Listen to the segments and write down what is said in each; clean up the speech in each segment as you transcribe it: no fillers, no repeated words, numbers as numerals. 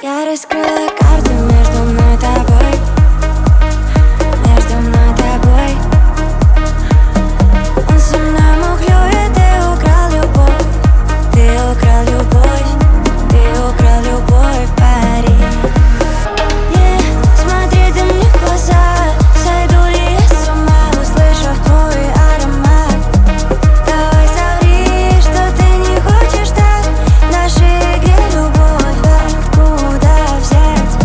Я раскрыла карту между мной и тобой, между мной и тобой. Он со мной мухлюет, ты украл любовь, ты украл любовь, ты украл любовь, парень. Не смотри ты мне в глаза, сойду ли я с ума, услышав твой аромат. Давай соври, что ты не хочешь так в нашей игре любовь, откуда взять?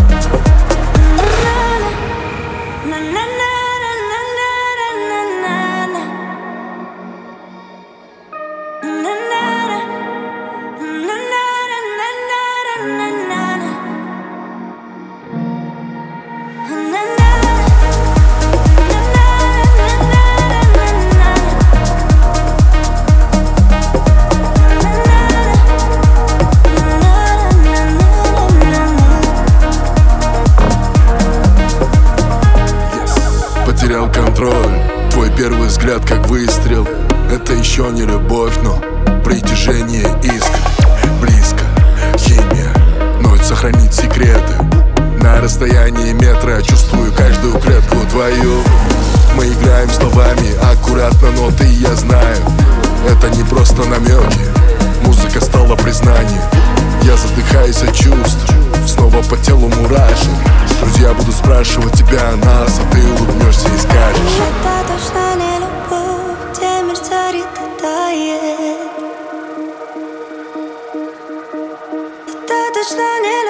Потерял контроль, твой первый взгляд как выстрел. Это еще не любовь, но притяжение искр. Близко, химия, ночь сохранить секреты. На расстоянии метра чувствую каждую клетку твою. Мы играем словами аккуратно, но ты и я знаю, это не просто намеки. Музыка стала признанием. Я задыхаюсь от чувств, снова по телу мурашек. Друзья будут спрашивать тебя о нас, а ты улыбнешься и скажешь: это точно не любовь, где мир царит и тает. Это точно не любовь.